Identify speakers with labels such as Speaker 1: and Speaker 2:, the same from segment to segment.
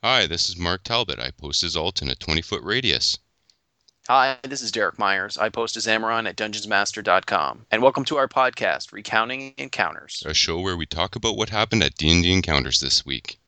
Speaker 1: Hi, this is Mark Talbot. I post his alt in a 20-foot radius.
Speaker 2: Hi, this is Derek Myers. I post as Amaron at DungeonsMaster.com. And welcome to our podcast, Recounting Encounters.
Speaker 1: A show where we talk about what happened at D&D Encounters this week.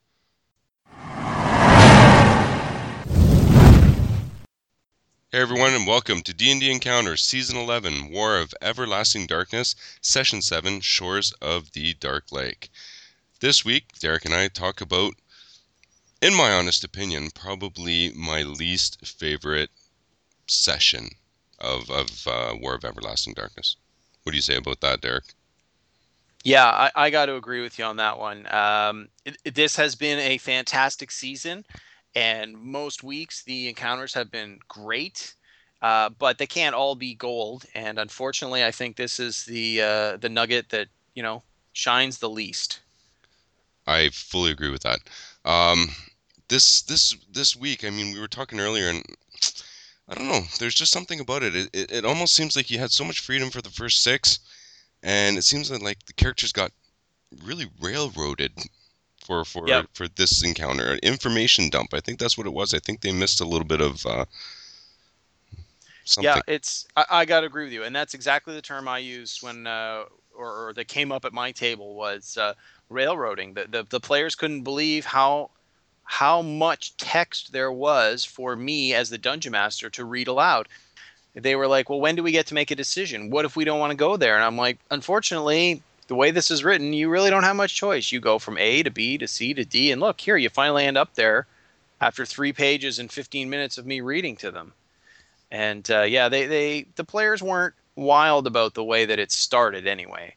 Speaker 1: Hey everyone, and welcome to D&D Encounters, Season 11, War of Everlasting Darkness, Session 7, Shores of the Dark Lake. This week, Derek and I talk about, in my honest opinion, probably my least favorite session of War of Everlasting Darkness. What do you say about that, Derek?
Speaker 2: Yeah, I got to agree with you on that one. This has been a fantastic season, and most weeks the encounters have been great, but they can't all be gold. And unfortunately, I think this is the nugget that shines the least.
Speaker 1: I fully agree with that. Um, this week, I mean, we were talking earlier, and I don't know. There's just something about it. It almost seems like you had so much freedom for the first six, and it seems that like the characters got really railroaded for
Speaker 2: Yep.
Speaker 1: this encounter. An information dump. I think that's what it was. I think they missed a little bit of
Speaker 2: Yeah,
Speaker 1: something.
Speaker 2: I got to agree with you, and that's exactly the term I used when or that came up at my table was railroading. The players couldn't believe how much text there was for me as the dungeon master to read aloud. They were like, "Well, when do we get to make a decision? What if we don't want to go there?" And I'm like, "Unfortunately, the way this is written, you really don't have much choice. You go from A to B to C to D, and look here, you finally end up there after 3 pages and 15 minutes of me reading to them." And yeah, the players weren't wild about the way that it started anyway.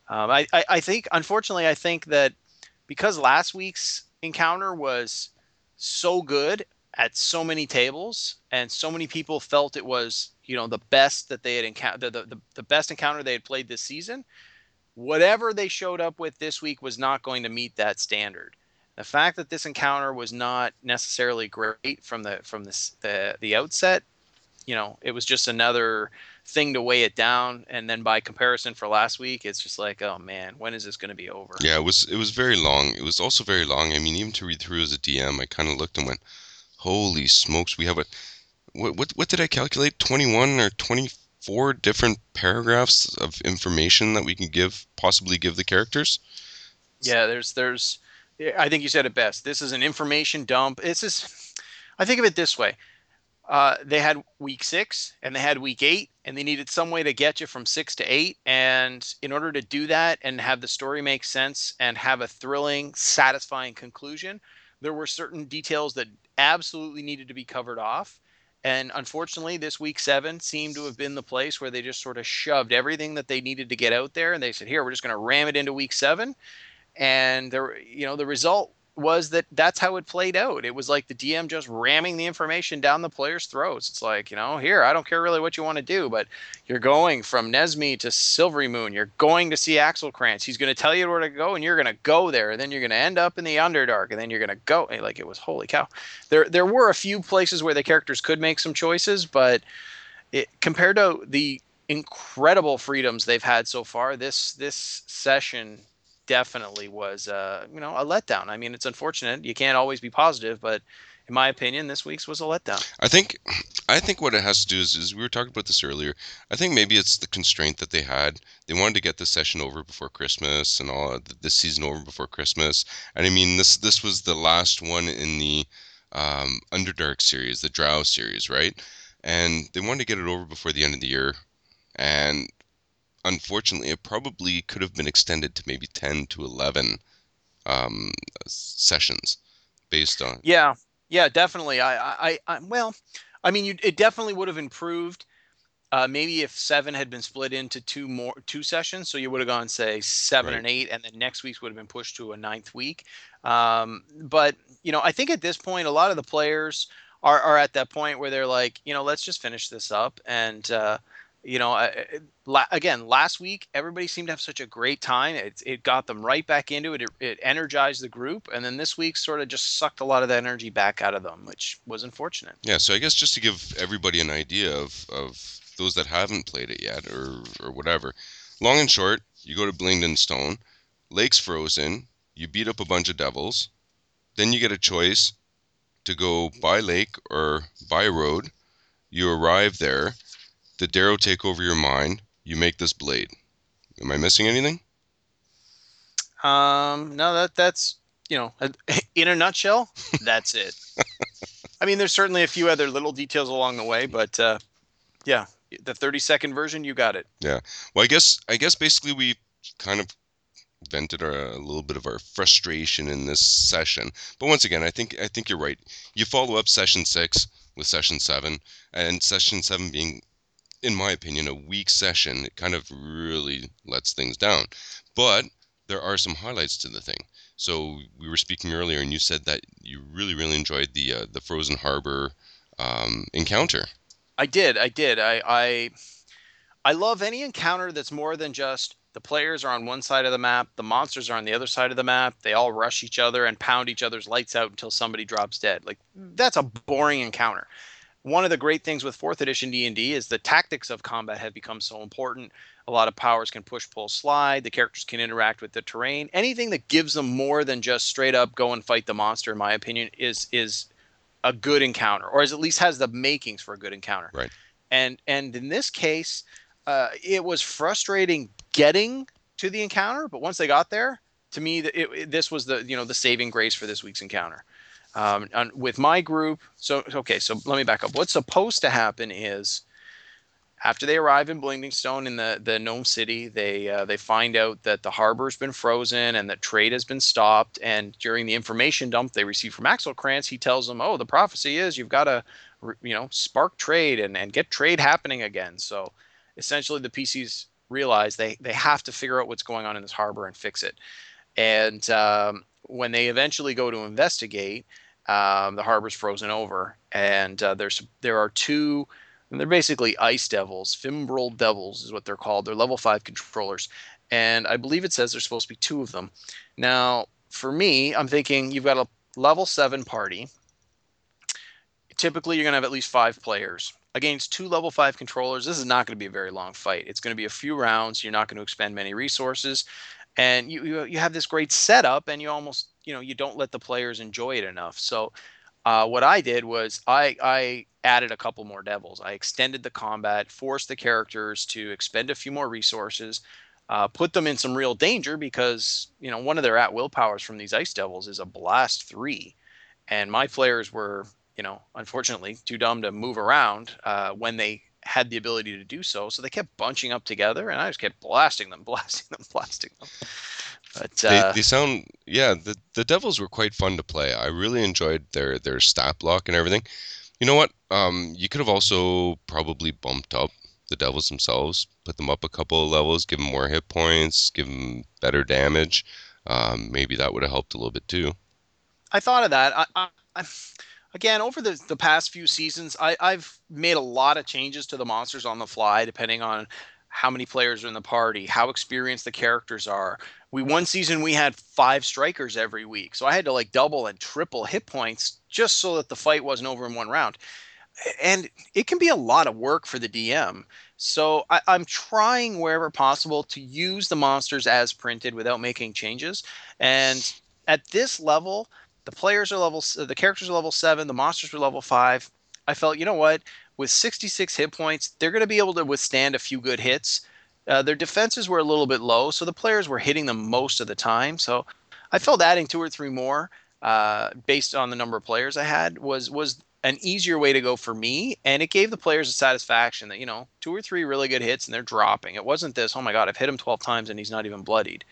Speaker 2: I think, unfortunately, I think that because last week's encounter was so good at so many tables, and so many people felt it was the best that they had encountered, the best encounter they had played this season. Whatever they showed up with this week was not going to meet that standard. The fact that this encounter was not necessarily great from the outset, it was just another thing to weigh it down. And then by comparison for last week, it's just like, oh man, when is this going to be over?
Speaker 1: Yeah, it was very long. It was also very long. I mean, even to read through as a DM, I kind of looked and went, "Holy smokes, we have a what did I calculate? 21 or 24 different paragraphs of information that we can possibly give the characters."
Speaker 2: Yeah, there's I think you said it best. This is an information dump. I think of it this way. They had week 6 and they had week 8, and they needed some way to get you from 6 to 8. And in order to do that and have the story make sense and have a thrilling, satisfying conclusion, there were certain details that absolutely needed to be covered off. And unfortunately, this week 7 seemed to have been the place where they just sort of shoved everything that they needed to get out there. And they said, here, we're just going to ram it into week 7. And the result was that's how it played out. It was like the DM just ramming the information down the players' throats. It's like, here, I don't care really what you want to do, but you're going from Nesme to Silvery Moon. You're going to see Axel Krantz. He's going to tell you where to go, and you're going to go there. And then you're going to end up in the Underdark, and then you're going to go. Like, it was holy cow. There were a few places where the characters could make some choices, but compared to the incredible freedoms they've had so far, this session definitely was a letdown. I mean, it's unfortunate. You can't always be positive, but in my opinion, this week's was a letdown.
Speaker 1: I think I think what it has to do is we were talking about this earlier. I think maybe it's the constraint that they had. They wanted to get this session over before Christmas and all this season over before Christmas. And I mean this was the last one in the Underdark series, the Drow series, right? And they wanted to get it over before the end of the year. And unfortunately, it probably could have been extended to maybe 10 to 11 sessions based on.
Speaker 2: Yeah, yeah, definitely. Well, I mean, it definitely would have improved. Maybe if 7 had been split into two sessions, so you would have gone, say, 7
Speaker 1: Right.
Speaker 2: and 8, and then next week's would have been pushed to a ninth week. But I think at this point, a lot of the players are at that point where they're like, let's just finish this up. And again, last week everybody seemed to have such a great time. It got them right back into it. It energized the group, and then this week sort of just sucked a lot of the energy back out of them, which was unfortunate.
Speaker 1: Yeah, so I guess just to give everybody an idea of those that haven't played it yet or whatever. Long and short, you go to Blingden Stone, lake's frozen, you beat up a bunch of devils, then you get a choice. to go by lake or by road. You arrive there. The Darrow take over your mind. You make this blade. Am I missing anything?
Speaker 2: No, that's in a nutshell, that's it. I mean, there's certainly a few other little details along the way, but yeah, the 30-second version, you got it.
Speaker 1: Yeah. Well, I guess basically we kind of vented a little bit of our frustration in this session. But once again, I think you're right. You follow up session 6 with session 7, and session 7 being, in my opinion, a weak session, it kind of really lets things down. But there are some highlights to the thing. So we were speaking earlier, and you said that you really, really enjoyed the Frozen Harbor encounter.
Speaker 2: I love any encounter that's more than just the players are on one side of the map, the monsters are on the other side of the map. They all rush each other and pound each other's lights out until somebody drops dead. Like that's a boring encounter. One of the great things with 4th edition D&D is the tactics of combat have become so important. A lot of powers can push, pull, slide. The characters can interact with the terrain. Anything that gives them more than just straight up go and fight the monster, in my opinion, is a good encounter, or at least has the makings for a good encounter.
Speaker 1: Right.
Speaker 2: And in this case, it was frustrating getting to the encounter, but once they got there, to me, this was the saving grace for this week's encounter. With my group, so let me back up. What's supposed to happen is after they arrive in Blingstone in the Gnome City, they find out that the harbor's been frozen and that trade has been stopped. And during the information dump they receive from Axel Krantz, he tells them, "Oh, the prophecy is you've got to, spark trade and get trade happening again." So essentially, the PCs realize they have to figure out what's going on in this harbor and fix it. And when they eventually go to investigate, the harbor's frozen over, and there are two. And they're basically ice devils. Fimbral devils is what they're called. They're level 5 controllers. And I believe it says there's supposed to be 2 of them. Now, for me, I'm thinking you've got a level 7 party. Typically, you're going to have at least 5 players. Against 2 level 5 controllers, this is not going to be a very long fight. It's going to be a few rounds. You're not going to expend many resources. And you have this great setup, and you almost, you don't let the players enjoy it enough. So what I did was I added a couple more devils. I extended the combat, forced the characters to expend a few more resources, put them in some real danger because one of their at-will powers from these ice devils is a blast 3, and my players were unfortunately too dumb to move around when they had the ability to do so. So they kept bunching up together, and I just kept blasting them, blasting them, blasting them. But
Speaker 1: They sound, yeah, the Devils were quite fun to play. I really enjoyed their stat block and everything. You know what? You could have also probably bumped up the Devils themselves, put them up a couple of levels, give them more hit points, give them better damage. Maybe that would have helped a little bit too.
Speaker 2: I thought of that. I again, over the past few seasons, I've made a lot of changes to the monsters on the fly, depending on how many players are in the party, how experienced the characters are. One season we had 5 strikers every week, so I had to like double and triple hit points just so that the fight wasn't over in one round. And it can be a lot of work for the DM. So I'm trying wherever possible to use the monsters as printed without making changes. And at this level, the characters are level 7, the monsters were level 5. I felt, you know what, with 66 hit points, they're going to be able to withstand a few good hits. Their defenses were a little bit low, so the players were hitting them most of the time. So I felt adding 2 or 3 more based on the number of players I had was an easier way to go for me, and it gave the players a satisfaction that 2 or 3 really good hits and they're dropping. It wasn't this, oh my god, I've hit him 12 times and he's not even bloodied.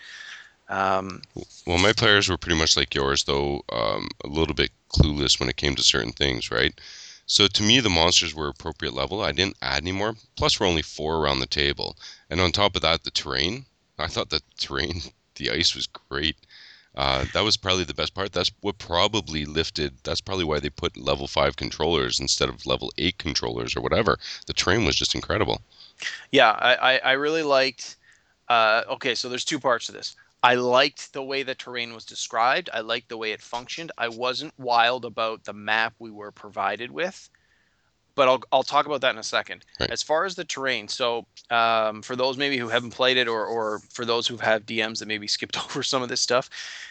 Speaker 1: Well, my players were pretty much like yours, though a little bit clueless when it came to certain things, right? So to me, the monsters were appropriate level. I didn't add any more. Plus, we're only 4 around the table, and on top of that, the terrain. I thought the terrain, the ice was great. That was probably the best part. That's what probably lifted. That's probably why they put level 5 controllers instead of level 8 controllers or whatever. The terrain was just incredible.
Speaker 2: Yeah, I really liked. Okay, so there's 2 parts to this. I liked the way the terrain was described. I liked the way it functioned. I wasn't wild about the map we were provided with, but I'll talk about that in a second.
Speaker 1: Right.
Speaker 2: As far as the terrain, so for those maybe who haven't played it, or for those who have DMs that maybe skipped over some of this stuff,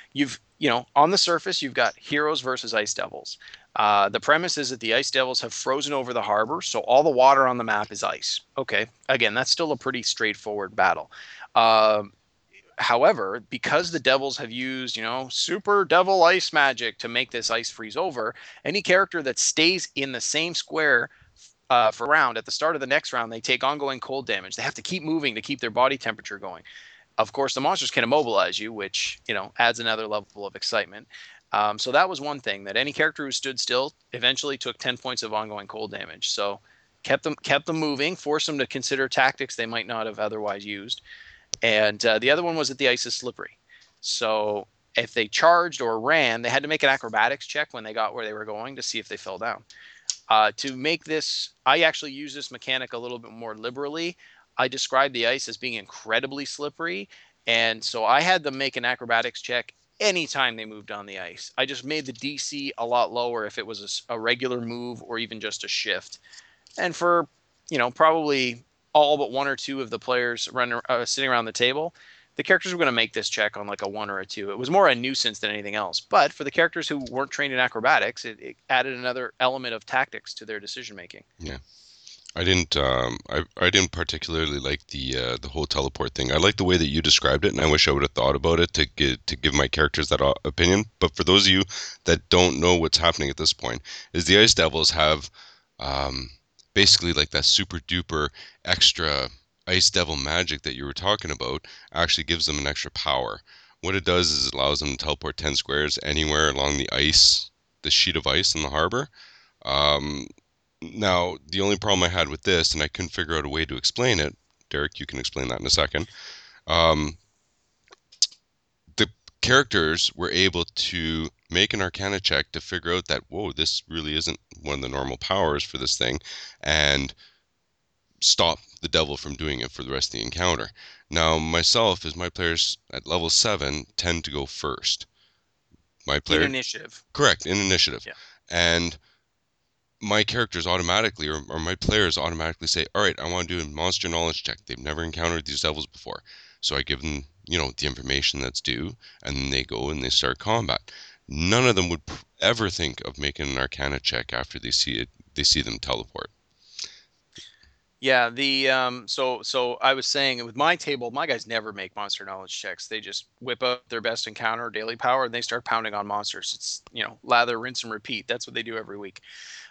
Speaker 2: On the surface, you've got heroes versus ice devils. The premise is that the ice devils have frozen over the harbor, so all the water on the map is ice. Okay, again, that's still a pretty straightforward battle. Uh, However, because the devils have used, super devil ice magic to make this ice freeze over, any character that stays in the same square for a round, at the start of the next round, they take ongoing cold damage. They have to keep moving to keep their body temperature going. Of course, the monsters can immobilize you, which adds another level of excitement. So that was one thing, that any character who stood still eventually took 10 points of ongoing cold damage. So kept them moving, forced them to consider tactics they might not have otherwise used. And the other one was that the ice is slippery. So if they charged or ran, they had to make an acrobatics check when they got where they were going to see if they fell down. To make this, I actually use this mechanic a little bit more liberally. I described the ice as being incredibly slippery, and so I had them make an acrobatics check anytime they moved on the ice. I just made the DC a lot lower if it was a regular move or even just a shift. And for, probably all but one or two of the players sitting around the table, the characters were going to make this check on like a 1 or a 2. It was more a nuisance than anything else. But for the characters who weren't trained in acrobatics, it added another element of tactics to their decision making.
Speaker 1: Yeah. I didn't particularly like the whole teleport thing. I like the way that you described it, and I wish I would have thought about it to give my characters that opinion. But for those of you that don't know what's happening at this point, is the Ice Devils have basically like that super duper extra Ice Devil magic that you were talking about actually gives them an extra power. What it does is it allows them to teleport 10 squares anywhere along the ice, the sheet of ice in the harbor. Um, Now, the only problem I had with this, and I couldn't figure out a way to explain it, Derek, you can explain that in a second. Um, the characters were able to make an Arcana check to figure out that, whoa, this really isn't one of the normal powers for this thing, and stop the devil from doing it for the rest of the encounter. Now, myself, as my players at level 7 tend to go first. My
Speaker 2: In
Speaker 1: player,
Speaker 2: initiative.
Speaker 1: correct, in initiative.
Speaker 2: Yeah.
Speaker 1: And my characters automatically, or my players automatically say, all right, I want to do a monster knowledge check. They've never encountered these devils before. So I give them, the information that's due, and then they go and they start combat. None of them would ever think of making an Arcana check after they see it. They see them teleport.
Speaker 2: Yeah, so I was saying with my table, my guys never make monster knowledge checks. They just whip up their best encounter, daily power, and they start pounding on monsters. It's, lather, rinse, and repeat. That's what they do every week.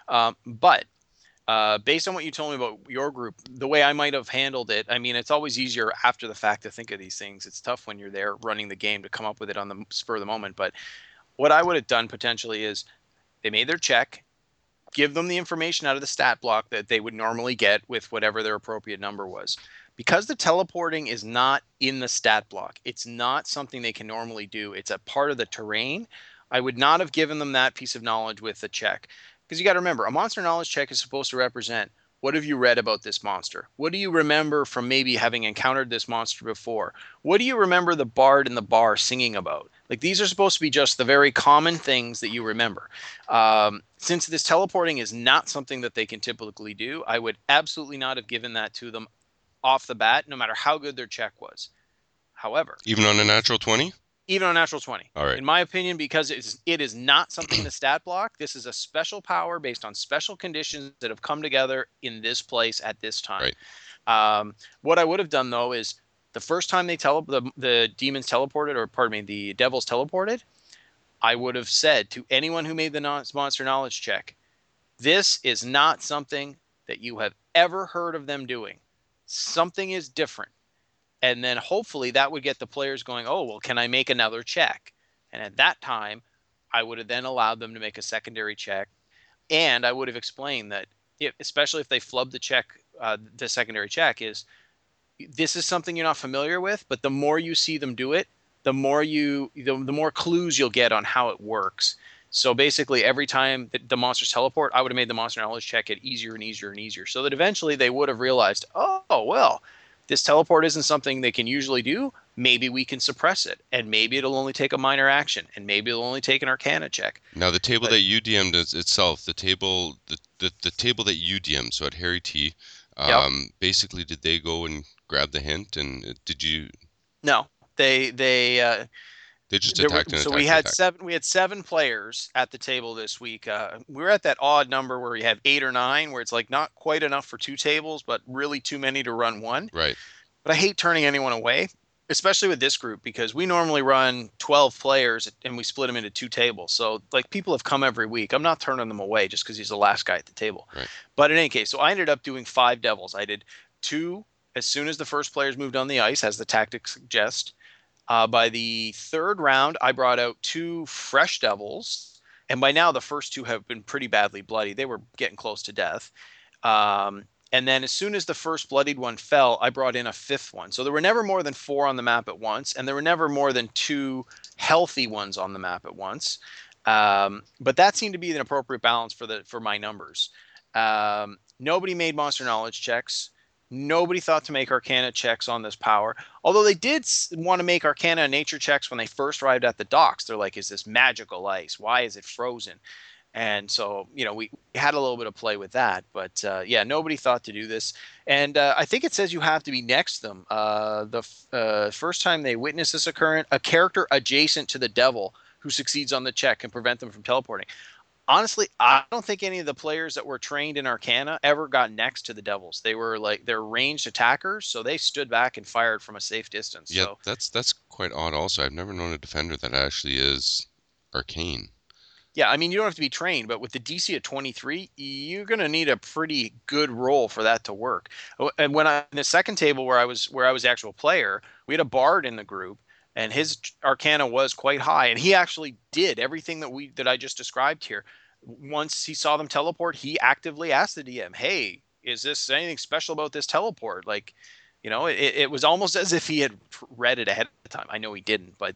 Speaker 2: But based on what you told me about your group, the way I might have handled it, I mean, it's always easier after the fact to think of these things. It's tough when you're there running the game to come up with it on the spur of the moment. But what I would have done potentially is they made their check, give them the information out of the stat block that they would normally get with whatever their appropriate number was. Because the teleporting is not in the stat block, it's not something they can normally do. It's a part of the terrain. I would not have given them that piece of knowledge with the check. Because you got to remember, a monster knowledge check is supposed to represent, what have you read about this monster? What do you remember from maybe having encountered this monster before? What do you remember the bard in the bar singing about? Like, these are supposed to be just the very common things that you remember. Since this teleporting is not something that they can typically do, I would absolutely not have given that to them off the bat, no matter how good their check was. However,
Speaker 1: Even on a natural 20?
Speaker 2: even on natural 20.
Speaker 1: All right.
Speaker 2: In my opinion, because it is not something in the stat block. This is a special power based on special conditions that have come together in this place at this time.
Speaker 1: Right.
Speaker 2: What I would have done, though, is the first time the demons teleported, or pardon me, the devils teleported, I would have said to anyone who made the monster knowledge check, this is not something that you have ever heard of them doing. Something is different. And then hopefully that would get the players going, oh, well, can I make another check? And at that time, I would have then allowed them to make a secondary check. And I would have explained that, especially if they flub the check, the secondary check is, this is something you're not familiar with, but the more you see them do it, the more clues you'll get on how it works. So basically, every time the monsters teleport, I would have made the monster knowledge check it easier and easier and easier, so that eventually they would have realized, oh, well, this teleport isn't something they can usually do. Maybe we can suppress it, and maybe it'll only take a minor action, and maybe it'll only take an Arcana check.
Speaker 1: Now the table
Speaker 2: But
Speaker 1: that you DM'd itself, the table that you DM'd, so at Harry T,
Speaker 2: yep,
Speaker 1: basically did they go and grab the hint, and did you?
Speaker 2: no, they
Speaker 1: They just
Speaker 2: There were
Speaker 1: attacked and
Speaker 2: so
Speaker 1: attacked and attacked.
Speaker 2: we had seven players at the table this week. We were at that odd number where we have eight or nine, where it's like not quite enough for two tables, but really too many to run one.
Speaker 1: Right.
Speaker 2: But I hate turning anyone away, especially with this group because we normally run 12 players and we split them into two tables. So like people have come every week. I'm not turning them away just because he's the last guy at the table.
Speaker 1: Right.
Speaker 2: But in any case, so I ended up doing five devils. I did two as soon as the first players moved on the ice, as the tactics suggest. By the third round, I brought out two fresh devils, and by now the first two have been pretty badly bloody. They were getting close to death. And then as soon as the first bloodied one fell, I brought in a fifth one. So there were never more than four on the map at once, and there were never more than two healthy ones on the map at once. But that seemed to be an appropriate balance for my numbers. Nobody made monster knowledge checks. Nobody thought to make Arcana checks on this power, although they did want to make Arcana and nature checks when they first arrived at the docks. They're like, is this magical ice? Why is it frozen? And so, we had a little bit of play with that. But yeah, nobody thought to do this. And I think it says you have to be next to them. The first time they witness this occurrence, a character adjacent to the devil who succeeds on the check can prevent them from teleporting. Honestly, I don't think any of the players that were trained in Arcana ever got next to the Devils. They were like they're ranged attackers, so they stood back and fired from a safe distance.
Speaker 1: Yeah,
Speaker 2: So
Speaker 1: that's quite odd. Also, I've never known a defender that actually is arcane.
Speaker 2: yeah, I mean you don't have to be trained, but with the DC at 23, you're going to need a pretty good roll for that to work. And when I in the second table where I was the actual player, we had a bard in the group. And his Arcana was quite high, and he actually did everything that I just described here. Once he saw them teleport, he actively asked the DM, "Hey, is this anything special about this teleport?" Like, it was almost as if he had read it ahead of time. I know he didn't, but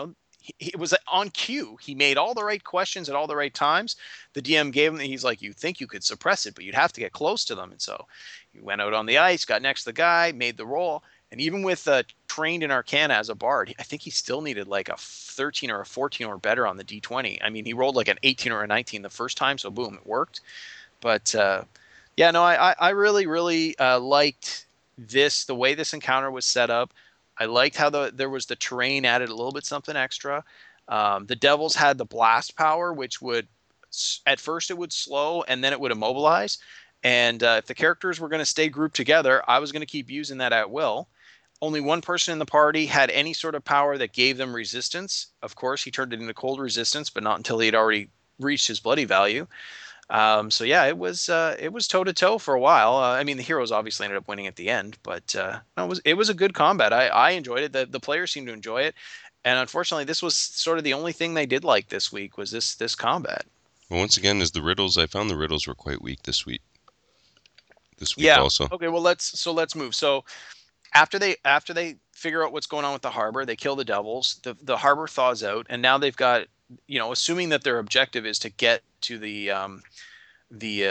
Speaker 2: it was on cue. He made all the right questions at all the right times. The DM gave him. He's like, "You think you could suppress it, but you'd have to get close to them." And so he went out on the ice, got next to the guy, made the roll. And even with trained in Arcana as a bard, I think he still needed like a 13 or a 14 or better on the D20. I mean, he rolled like an 18 or a 19 the first time, so boom, it worked. But yeah, no, I really, really liked the way this encounter was set up. I liked how there was the terrain added a little bit something extra. The Devils had the blast power, which would, at first it would slow and then it would immobilize. And if the characters were going to stay grouped together, I was going to keep using that at will. Only one person in the party had any sort of power that gave them resistance. Of course, he turned it into cold resistance, but not until he had already reached his bloody value. So yeah, it was toe to toe for a while. I mean, the heroes obviously ended up winning at the end, but no, it was a good combat. I enjoyed it. The players seemed to enjoy it, and unfortunately, this was sort of the only thing they did like this week was this combat.
Speaker 1: Well, once again, as the riddles, I found the riddles were quite weak this week. This week
Speaker 2: Yeah.
Speaker 1: also.
Speaker 2: Okay. Well, let's move. So after they figure out what's going on with the harbor, they kill the devils. The harbor thaws out, and now they've got assuming that their objective is to get to the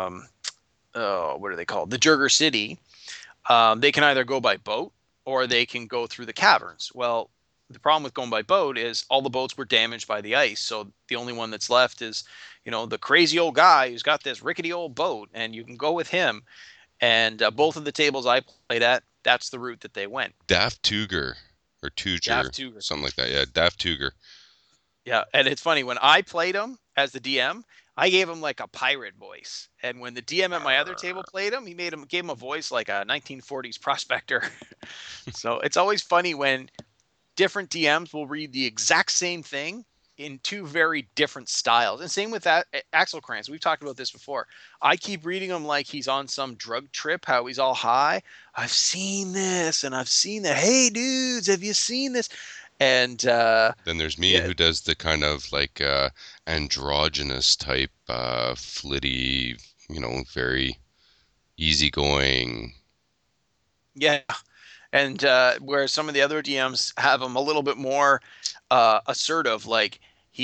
Speaker 2: what are they called? The Jurger City. They can either go by boat or they can go through the caverns. Well, the problem with going by boat is all the boats were damaged by the ice, so the only one that's left is the crazy old guy who's got this rickety old boat, and you can go with him. And both of the tables I played at, that's the route that they went.
Speaker 1: Daft Tuger or
Speaker 2: Daft
Speaker 1: Tuger,
Speaker 2: Tuger.
Speaker 1: something like that. Yeah, Daft Tuger.
Speaker 2: Yeah, and it's funny when I played him as the DM, I gave him like a pirate voice, and when the DM at my other table played him, he gave him a voice like a 1940s prospector. So it's always funny when different DMs will read the exact same thing in two very different styles. And same with that Axel Krantz. We've talked about this before. I keep reading him like he's on some drug trip, how he's all high. I've seen this and I've seen that. Hey dudes, have you seen this? And
Speaker 1: Then there's me
Speaker 2: yeah,
Speaker 1: who does the kind of like androgynous type, flitty, very easygoing.
Speaker 2: yeah. And whereas some of the other DMs have him a little bit more assertive, like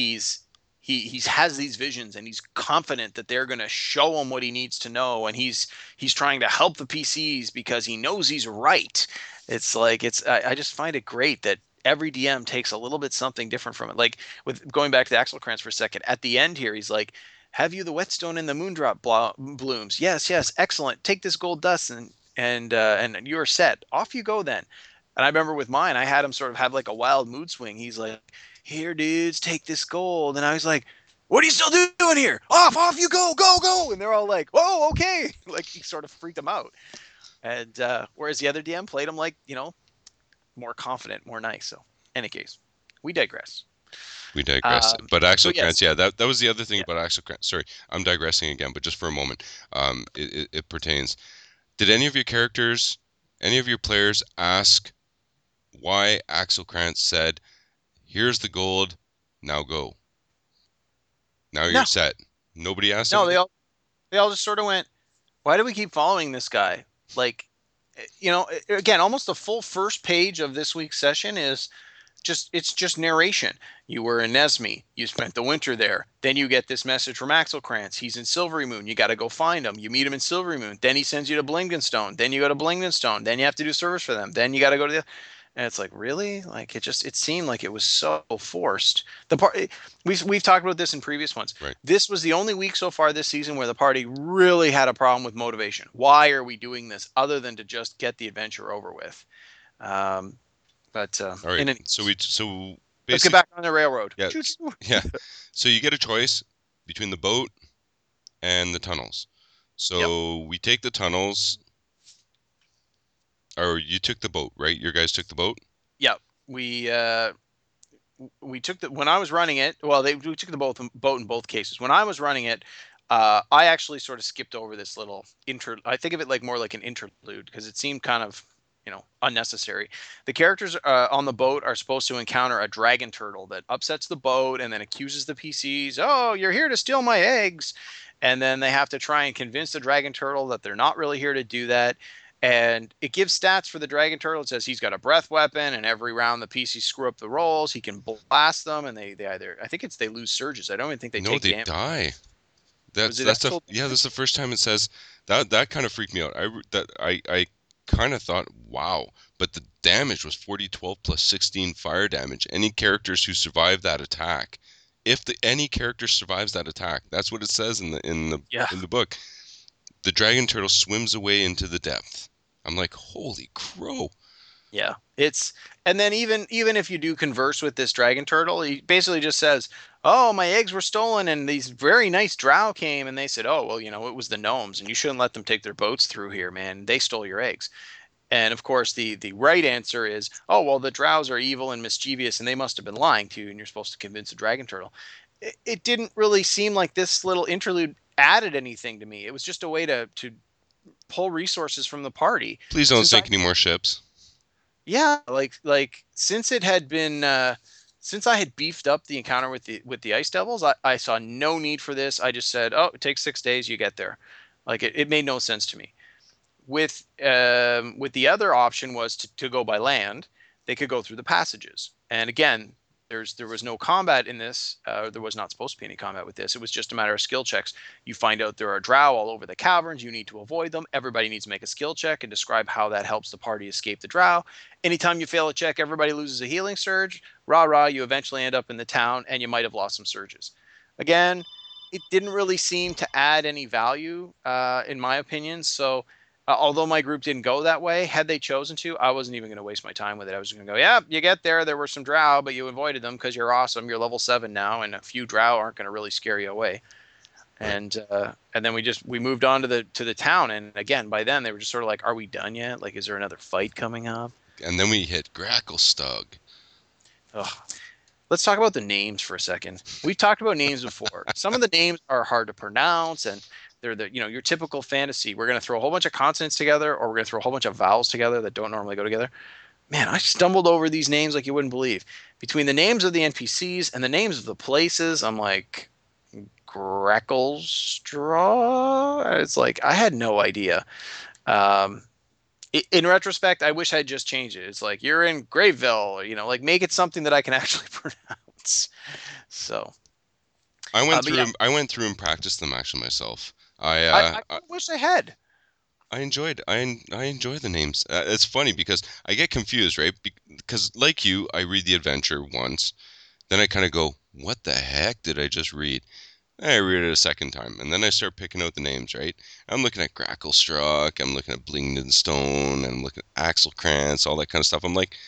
Speaker 2: he has these visions and he's confident that they're going to show him what he needs to know, and he's trying to help the PCs because he knows he's right. It's like I just find it great that every DM takes a little bit something different from it. Like with going back to Axel Krantz for a second, at the end here, he's like, "Have you the whetstone and the moondrop blooms? Yes, yes, excellent. Take this gold dust and you're set. Off you go then." And I remember with mine, I had him sort of have like a wild mood swing. He's like, "Here, dudes, take this gold." And I was like, "What are you still doing here? Off you go, go, go!" And they're all like, "Oh, okay." Like he sort of freaked them out. And whereas the other DM played him like, more confident, more nice. So, any case, we digress.
Speaker 1: We digress. But
Speaker 2: So
Speaker 1: Axel Krantz,
Speaker 2: yes,
Speaker 1: yeah, that was the other thing
Speaker 2: yeah,
Speaker 1: about Axel Krantz. Sorry, I'm digressing again, but just for a moment, it pertains. Did any of your characters, any of your players ask why Axel Krantz said, "Here's the gold, now go. Now you're
Speaker 2: no,
Speaker 1: set." Nobody asked
Speaker 2: no,
Speaker 1: anything?
Speaker 2: they all just sort of went, "Why do we keep following this guy?" Like, again, almost the full first page of this week's session is it's just narration. You were in Nesme. You spent the winter there. Then you get this message from Axel Krantz. He's in Silvery Moon. You got to go find him. You meet him in Silvery Moon. Then he sends you to Blingdenstone. Then you go to Blingdenstone. Then you have to do service for them. Then you got to go to the. And it's like, really? Like it seemed like it was so forced. The part we've talked about this in previous ones.
Speaker 1: Right.
Speaker 2: This was the only week so far this season where the party really had a problem with motivation. Why are we doing this other than to just get the adventure over with? Um, but
Speaker 1: All right.
Speaker 2: in any
Speaker 1: So
Speaker 2: Let's get
Speaker 1: basically,
Speaker 2: back on the railroad.
Speaker 1: yeah,
Speaker 2: Choo-choo.
Speaker 1: yeah. So you get a choice between the boat and the tunnels.
Speaker 2: Yep.
Speaker 1: So we take the tunnels, or you took the boat, right? Your guys took the boat.
Speaker 2: Yep. We took the when I was running it. Well, we took the boat in both cases. When I was running it, I actually sort of skipped over this little I think of it like more like an interlude because it seemed kind of unnecessary. The characters on the boat are supposed to encounter a dragon turtle that upsets the boat and then accuses the PCs. Oh, you're here to steal my eggs. And then they have to try and convince the dragon turtle that they're not really here to do that. And it gives stats for the dragon turtle. It says he's got a breath weapon, and every round the PCs screw up the rolls, he can blast them, and they either I think it's they lose surges. I don't even think they
Speaker 1: No,
Speaker 2: take
Speaker 1: they
Speaker 2: damage.
Speaker 1: die.
Speaker 2: Was it
Speaker 1: That's the
Speaker 2: actual
Speaker 1: yeah.
Speaker 2: damage?
Speaker 1: That's the first time it says that. That kind of freaked me out. I kind of thought, wow, but the damage was 40-12 plus 16 fire damage. Any characters who survive that attack, if any character survives that attack, that's what it says
Speaker 2: Yeah.
Speaker 1: in the book. The dragon turtle swims away into the depth. I'm like, holy crow!
Speaker 2: Yeah, it's and then even if you do converse with this dragon turtle, he basically just says, "Oh, my eggs were stolen, and these very nice drow came, and they said, oh, well, it was the gnomes, and you shouldn't let them take their boats through here, man. They stole your eggs." And of course, the right answer is, "Oh, well, the drows are evil and mischievous, and they must have been lying to you, and you're supposed to convince a dragon turtle." It didn't really seem like this little interlude added anything to me. It was just a way to pull resources from the party.
Speaker 1: Please don't
Speaker 2: Since I
Speaker 1: sink any more ships.
Speaker 2: Yeah, like since it had been since I had beefed up the encounter with the Ice Devils, I saw no need for this. I just said, "Oh, it takes 6 days, you get there." Like it made no sense to me. With the other option was to go by land. They could go through the passages, and again, there was no combat in this. There was not supposed to be any combat with this. It was just a matter of skill checks. You find out there are drow all over the caverns. You need to avoid them. Everybody needs to make a skill check and describe how that helps the party escape the drow. Anytime you fail a check, everybody loses a healing surge. Rah rah! You eventually end up in the town, and you might have lost some surges. Again, it didn't really seem to add any value, in my opinion. So although my group didn't go that way, had they chosen to, I wasn't even going to waste my time with it. I was going to go, yeah, you get there. There were some drow, but you avoided them because you're awesome. You're level 7 now, and a few drow aren't going to really scare you away.
Speaker 1: Right.
Speaker 2: And then we moved on to the town, and again by then they were just sort of like, are we done yet? Like, is there another fight coming up?
Speaker 1: And then we hit Gracklestug.
Speaker 2: Ugh. Let's talk about the names for a second. We've talked about names before. Some of the names are hard to pronounce, and they're your typical fantasy. We're going to throw a whole bunch of consonants together, or we're going to throw a whole bunch of vowels together that don't normally go together. Man, I stumbled over these names like you wouldn't believe. Between the names of the NPCs and the names of the places, I'm like, Grecklestraw? It's like, I had no idea. Um, in retrospect, I wish I'd just changed it. It's like, you're in Graveville, like make it something that I can actually pronounce. So, yeah,
Speaker 1: I went through and practiced them actually myself.
Speaker 2: I wish I had.
Speaker 1: I enjoy the names. It's funny because I get confused, right? Because like you, I read the adventure once, then I kind of go, "What the heck did I just read?" And I read it a second time, and then I start picking out the names, right? I'm looking at Gracklestruck, I'm looking at Blingdenstone, I'm looking at Axel Krantz, all that kind of stuff. I'm like,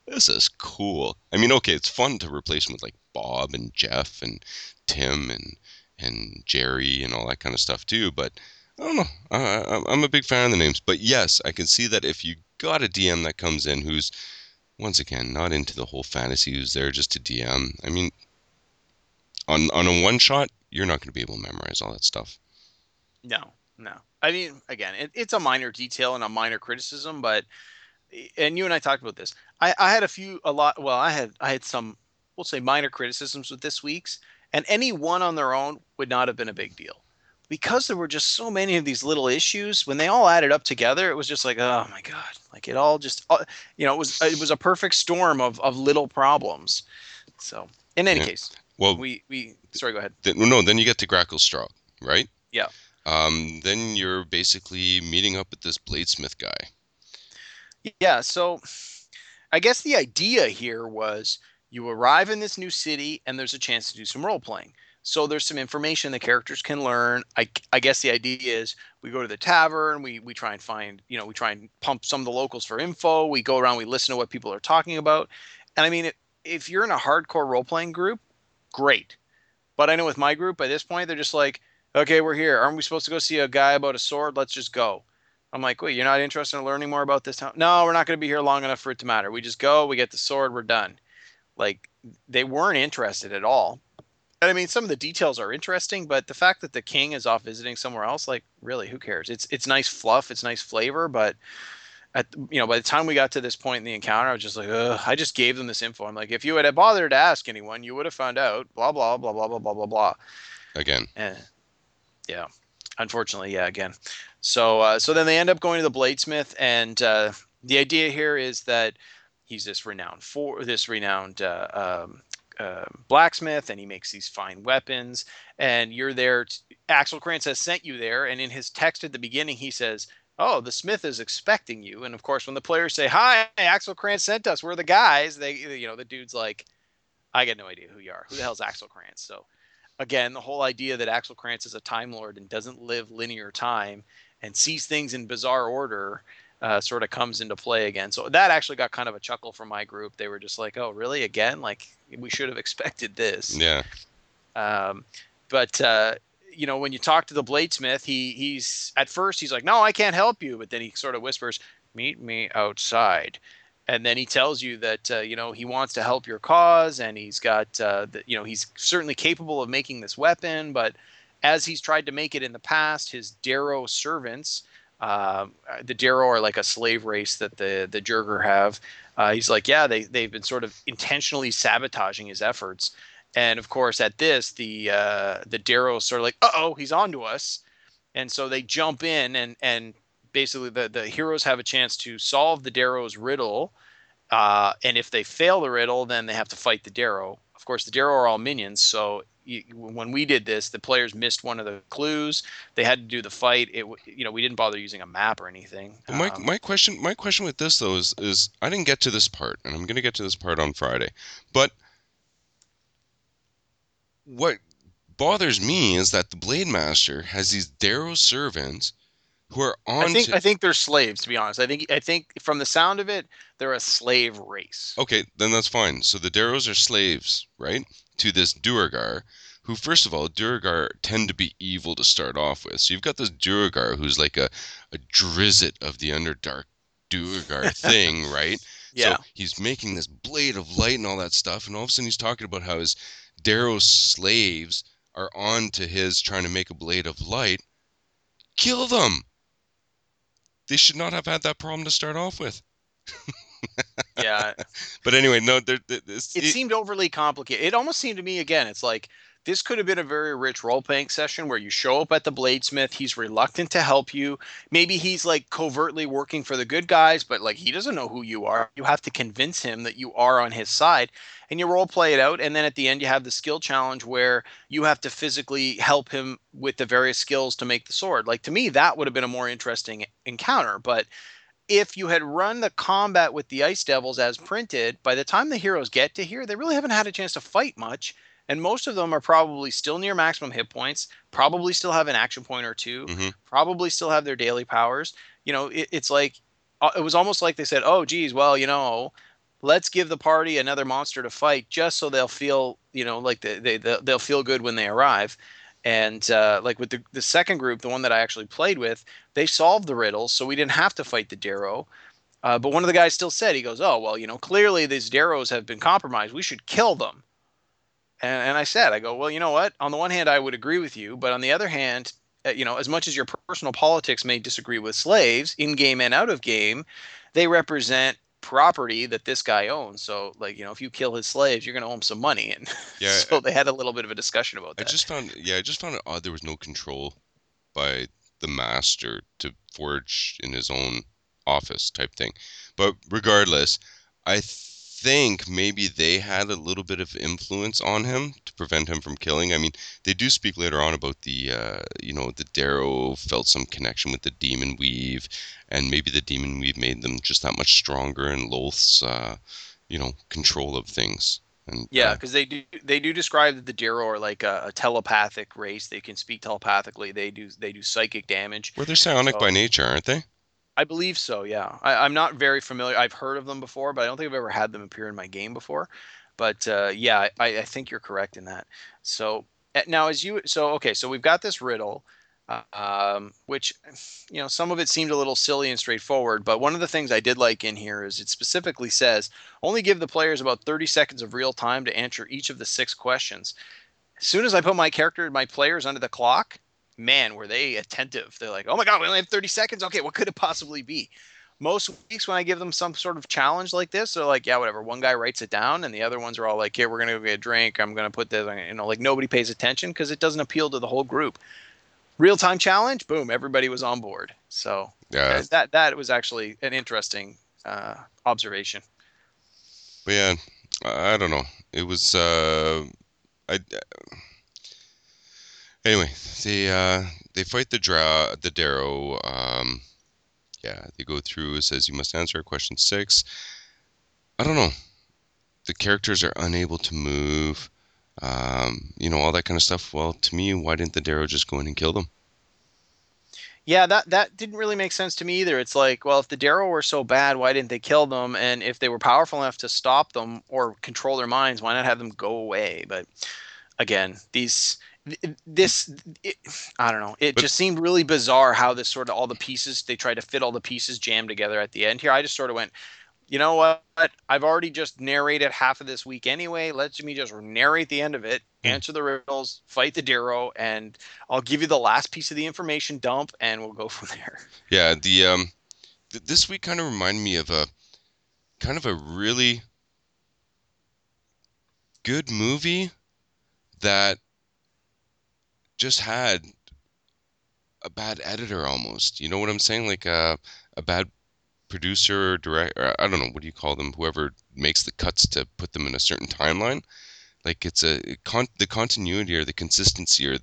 Speaker 1: this is cool. I mean, okay, it's fun to replace them with like Bob and Jeff and Tim and Jerry and all that kind of stuff too. But I don't know. I'm a big fan of the names. But yes, I can see that if you got a DM that comes in who's once again not into the whole fantasy, who's there just to DM. I mean, on a one shot, you're not going to be able to memorize all that stuff.
Speaker 2: No, no. I mean, again, it's a minor detail and a minor criticism, but and you and I talked about this. I had a lot. Well, I had some, we'll say, minor criticisms with this week's, and any one on their own would not have been a big deal, because there were just so many of these little issues. When they all added up together, it was just like, oh my god, like it all just, it was a perfect storm of little problems. So, in any
Speaker 1: Yeah.
Speaker 2: case,
Speaker 1: Well,
Speaker 2: we sorry, go ahead.
Speaker 1: no, then you get to Gracklestraw, right?
Speaker 2: Yeah.
Speaker 1: Then you're basically meeting up with this bladesmith guy.
Speaker 2: Yeah, so I guess the idea here was you arrive in this new city and there's a chance to do some role playing. So there's some information the characters can learn. I guess the idea is we go to the tavern, we try and find, we try and pump some of the locals for info. We go around, we listen to what people are talking about. And I mean, if you're in a hardcore role playing group, great. But I know with my group by this point, they're just like, okay, we're here. Aren't we supposed to go see a guy about a sword? Let's just go. I'm like, wait, you're not interested in learning more about this town? No, we're not going to be here long enough for it to matter. We just go, we get the sword, we're done. Like, they weren't interested at all. And I mean, some of the details are interesting, but the fact that the king is off visiting somewhere else, like, really, who cares? It's nice fluff, it's nice flavor, but by the time we got to this point in the encounter, I was just like, ugh, I just gave them this info. I'm like, if you had bothered to ask anyone, you would have found out. Blah blah blah blah blah blah blah blah.
Speaker 1: Again.
Speaker 2: And yeah, unfortunately, yeah, again. So then they end up going to the bladesmith, and the idea here is that he's this renowned blacksmith, and he makes these fine weapons. And you're there. Axel Krantz has sent you there, and in his text at the beginning, he says, "Oh, the smith is expecting you." And of course, when the players say, "Hi, Axel Krantz sent us. We're the guys," the dude's like, "I got no idea who you are. Who the hell's Axel Krantz?" So again, the whole idea that Axel Krantz is a Time Lord and doesn't live linear time and sees things in bizarre order sort of comes into play again. So that actually got kind of a chuckle from my group. They were just like, "Oh, really? Again? Like, we should have expected this."
Speaker 1: Yeah.
Speaker 2: Um, but when you talk to the bladesmith, he's at first he's like, "No, I can't help you," but then he sort of whispers, "Meet me outside." And then he tells you that he wants to help your cause, and he's got he's certainly capable of making this weapon, but as he's tried to make it in the past, his Darrow servants, the Darrow are like a slave race that the Jurger have. He's like, yeah, they've been sort of intentionally sabotaging his efforts, and of course at this the Darrow sort of like, uh-oh, he's onto us, and so they jump in and basically the heroes have a chance to solve the Darrow's riddle. And if they fail the riddle, then they have to fight the Darrow. Of course, the Darrow are all minions, so when we did this, the players missed one of the clues. They had to do the fight. We didn't bother using a map or anything.
Speaker 1: But my question with this though is I didn't get to this part, and I'm gonna get to this part on Friday. But what bothers me is that the Blade Master has these Darrow servants who are
Speaker 2: I
Speaker 1: on
Speaker 2: think
Speaker 1: to.
Speaker 2: I think they're slaves, to be honest. I think from the sound of it, they're a slave race.
Speaker 1: Okay, then that's fine. So the Darrows are slaves, right? To this Duergar, who, first of all, Duergar tend to be evil to start off with. So you've got this Duergar who's like a Drizzt of the Underdark Duergar thing, right? So
Speaker 2: Yeah.
Speaker 1: he's making this blade of light and all that stuff, and all of a sudden he's talking about how his Darrow slaves are on to his trying to make a blade of light. Kill them! They should not have had that problem to start off with.
Speaker 2: Yeah.
Speaker 1: But anyway, no,
Speaker 2: It seemed overly complicated. It almost seemed to me, again, it's like this could have been a very rich role playing session where you show up at the bladesmith, he's reluctant to help you. Maybe he's like covertly working for the good guys, but like he doesn't know who you are. You have to convince him that you are on his side, and you role play it out. And then at the end, you have the skill challenge where you have to physically help him with the various skills to make the sword. Like, to me, that would have been a more interesting encounter. But if you had run the combat with the Ice Devils as printed, by the time the heroes get to here, they really haven't had a chance to fight much. And most of them are probably still near maximum hit points, probably still have an action point or two,
Speaker 1: hmm
Speaker 2: probably still have their daily powers. It's like, it was almost like they said, oh, geez, well, let's give the party another monster to fight just so they'll feel, like they'll feel good when they arrive. And like with the second group, the one that I actually played with, they solved the riddles, so we didn't have to fight the Darrow. But one of the guys still said, he goes, "Oh, well, clearly these Darrows have been compromised. We should kill them." And I said, I go, "Well, you know what? On the one hand, I would agree with you, but on the other hand, as much as your personal politics may disagree with slaves in game and out of game, they represent property that this guy owns. So, like, if you kill his slaves, you're going to owe him some money." And
Speaker 1: Yeah,
Speaker 2: so they had a little bit of a discussion about
Speaker 1: I
Speaker 2: that.
Speaker 1: just found yeah, I just found it odd there was no control by the master to forge in his own office type thing. But regardless, I think maybe they had a little bit of influence on him to prevent him from killing. I mean, they do speak later on about the Darrow felt some connection with the Demon Weave, and maybe the Demon Weave made them just that much stronger in Lolth's, control of things. And
Speaker 2: Yeah, because they do describe that the Darrow are like a telepathic race. They can speak telepathically. They do psychic damage.
Speaker 1: well, they're psionic by
Speaker 2: So
Speaker 1: nature, aren't they?
Speaker 2: I believe so. Yeah, I'm not very familiar. I've heard of them before, but I don't think I've ever had them appear in my game before. But yeah, I think you're correct in that. So now, okay, so we've got this riddle, which some of it seemed a little silly and straightforward. But one of the things I did like in here is it specifically says only give the players about 30 seconds of real time to answer each of the six questions. As soon as I put my players under the clock, man, were they attentive. They're like, "Oh my God, we only have 30 seconds. Okay, what could it possibly be?" Most weeks when I give them some sort of challenge like this, they're like, "Yeah, whatever." One guy writes it down, and the other ones are all like, "Here, we're going to go get a drink. I'm going to put this," like nobody pays attention because it doesn't appeal to the whole group. Real time challenge, boom, everybody was on board. So
Speaker 1: Yeah,
Speaker 2: that was actually an interesting observation.
Speaker 1: but yeah, I don't know. It was I anyway. They fight the Darrow. Yeah, they go through. It says you must answer question six. I don't know. The characters are unable to move. All that kind of stuff. Well, to me, why didn't the Darrow just go in and kill them?
Speaker 2: Yeah, that didn't really make sense to me either. It's like, well, if the Darrow were so bad, why didn't they kill them? And if they were powerful enough to stop them or control their minds, why not have them go away? But again, this, it, I don't know. It
Speaker 1: But
Speaker 2: just seemed really bizarre how this sort of all the pieces they tried to fit all the pieces jammed together at the end here. I just sort of went, you know what? I've already just narrated half of this week anyway. Let me just narrate the end of it,
Speaker 1: yeah,
Speaker 2: answer the riddles, fight the Darrow, and I'll give you the last piece of the information dump, and we'll go from there.
Speaker 1: yeah. This week kind of reminded me of a kind of a really good movie that just had a bad editor almost. You know what I'm saying? Like a bad producer or director. I don't know. What do you call them? Whoever makes the cuts to put them in a certain timeline. Like it's the continuity or the consistency or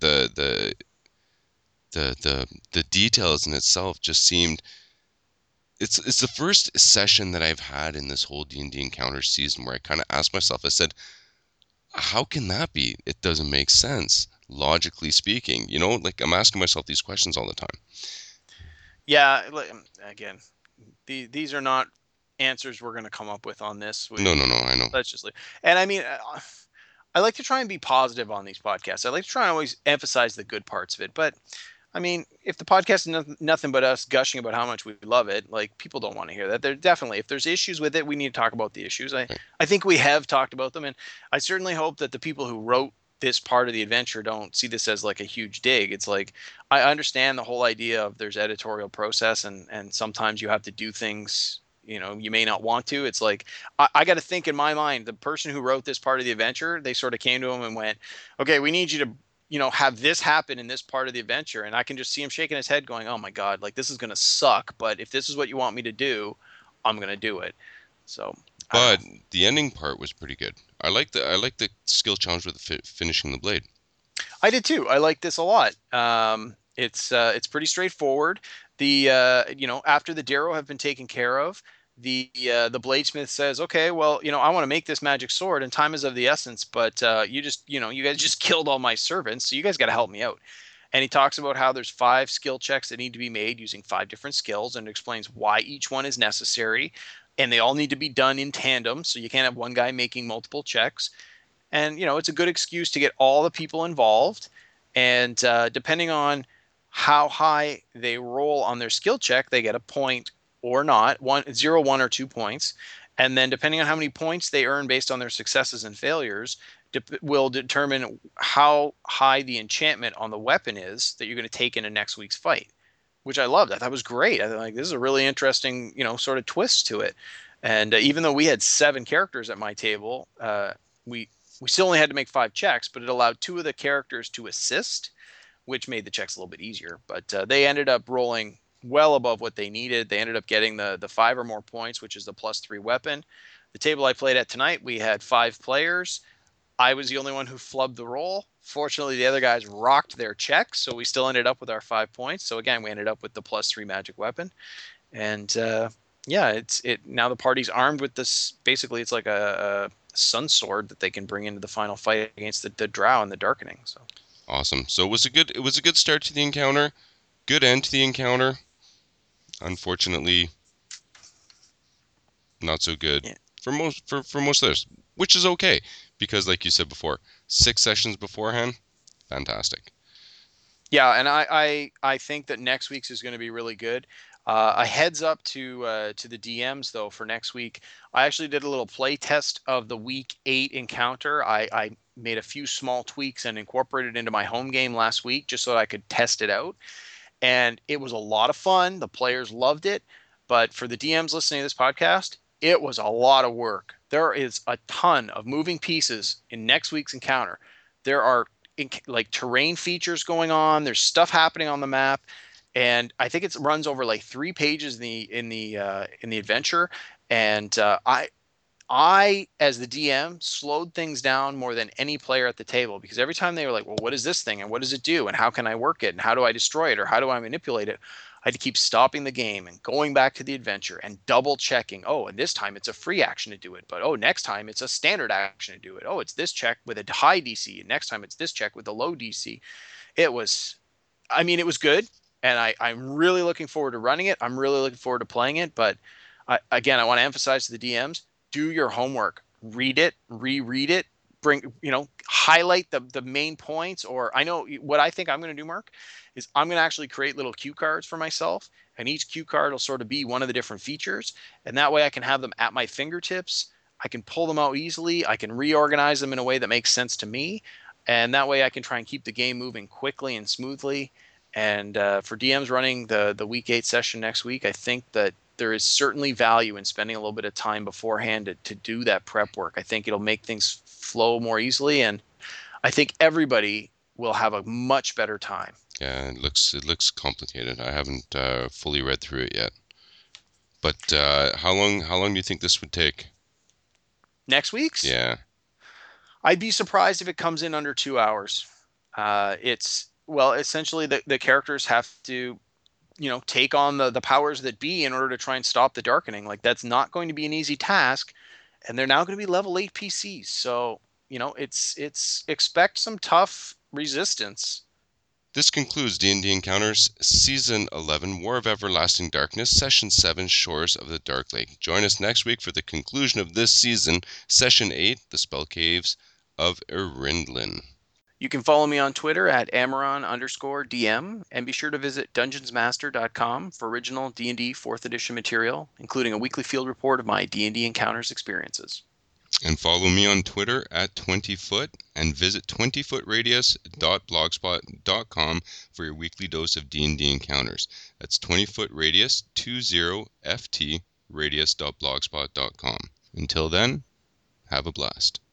Speaker 1: the details in itself just seemed. It's the first session that I've had in this whole D&D Encounter season where I kind of asked myself. I said, how can that be? It doesn't make sense, logically speaking. Like I'm asking myself these questions all the time.
Speaker 2: Yeah, again, these are not answers we're going to come up with on this.
Speaker 1: No, no, no, I know.
Speaker 2: Let's just leave. And I mean, I like to try and be positive on these podcasts. I like to try and always emphasize the good parts of it. But I mean, if the podcast is nothing but us gushing about how much we love it, like people don't want to hear that. They're definitely, if there's issues with it, we need to talk about the issues.
Speaker 1: Right.
Speaker 2: I think we have talked about them, and I certainly hope that the people who wrote this part of the adventure don't see this as like a huge dig. It's like I understand the whole idea of there's editorial process, and sometimes you have to do things you may not want to. It's like I got to think in my mind, the person who wrote this part of the adventure, they sort of came to him and went, "Okay, we need you to have this happen in this part of the adventure." And I can just see him shaking his head going, "Oh my God, like this is going to suck. But if this is what you want me to do, I'm going to do it." So I don't know.
Speaker 1: But the ending part was pretty good. I like the skill challenge with finishing the blade.
Speaker 2: I did too. I like this a lot. It's pretty straightforward. The after the Darrow have been taken care of, the bladesmith says, "Okay, well, I want to make this magic sword, and time is of the essence. But you guys just killed all my servants, so you guys got to help me out." And he talks about how there's 5 skill checks that need to be made using 5 different skills, and explains why each one is necessary. and they all need to be done in tandem. So you can't have one guy making multiple checks. And, it's a good excuse to get all the people involved. And depending on how high they roll on their skill check, they get a point or not, 0, 1, or 2 points. And then depending on how many points they earn based on their successes and failures, will determine how high the enchantment on the weapon is that you're going to take into next week's fight, which I loved. I thought was great. I thought, like, this is a really interesting, sort of twist to it. And even though we had 7 characters at my table, we still only had to make 5 checks, but it allowed 2 of the characters to assist, which made the checks a little bit easier. But they ended up rolling well above what they needed. They ended up getting the 5 or more points, which is the +3 weapon. The table I played at tonight, we had 5 players. I was the only one who flubbed the roll. Fortunately, the other guys rocked their checks, so we still ended up with our 5 points. So again, we ended up with the +3 magic weapon. And yeah, now the party's armed with this. Basically, it's like a sun sword that they can bring into the final fight against the Drow and the Darkening. So
Speaker 1: Awesome. So it was a good start to the encounter, good end to the encounter. Unfortunately, not so good for most of this, which is okay because, like you said before, 6 sessions beforehand, fantastic.
Speaker 2: Yeah, and I think that next week's is going to be really good. A heads up to the DMs though for next week. I actually did a little play test of the week 8 encounter. I made a few small tweaks and incorporated it into my home game last week just so that I could test it out. And it was a lot of fun. The players loved it. But for the DMs listening to this podcast, it was a lot of work. There is a ton of moving pieces in next week's encounter. There are like terrain features going on. There's stuff happening on the map, and I think it runs over like 3 pages in the adventure. And I, as the DM, slowed things down more than any player at the table, because every time they were like, well, what is this thing? And what does it do? And how can I work it? And how do I destroy it? Or how do I manipulate it? I had to keep stopping the game and going back to the adventure and double checking. Oh, and this time it's a free action to do it. But oh, next time it's a standard action to do it. Oh, it's this check with a high DC. And next time it's this check with a low DC. It was good. And I'm really looking forward to running it. I'm really looking forward to playing it. But again, I want to emphasize to the DMs, do your homework, read it, reread it, highlight the main points. Or I know what I think I'm going to do, Mark, is I'm going to actually create little cue cards for myself, and each cue card will sort of be one of the different features. And that way I can have them at my fingertips. I can pull them out easily. I can reorganize them in a way that makes sense to me. And that way I can try and keep the game moving quickly and smoothly. And for DMs running the week 8 session next week, I think that there is certainly value in spending a little bit of time beforehand to do that prep work. I think it'll make things flow more easily, and I think everybody will have a much better time.
Speaker 1: Yeah, it looks complicated. I haven't fully read through it yet. But how long do you think this would take?
Speaker 2: Next week's?
Speaker 1: Yeah.
Speaker 2: I'd be surprised if it comes in under 2 hours. Essentially the characters have to take on the powers that be in order to try and stop the Darkening. Like, that's not going to be an easy task, and they're now going to be level 8 PCs. So, it's expect some tough resistance.
Speaker 1: This concludes D&D Encounters Season 11, War of Everlasting Darkness, Session 7, Shores of the Dark Lake. Join us next week for the conclusion of this season, Session 8, The Spell Caves of Erindlin.
Speaker 2: You can follow me on Twitter at Amaron_DM, and be sure to visit DungeonsMaster.com for original D&D 4th edition material, including a weekly field report of my D&D Encounters experiences.
Speaker 1: And follow me on Twitter at 20foot, and visit 20footradius.blogspot.com for your weekly dose of D&D Encounters. That's 20footradius, 20ft radius.blogspot.com. Until then, have a blast.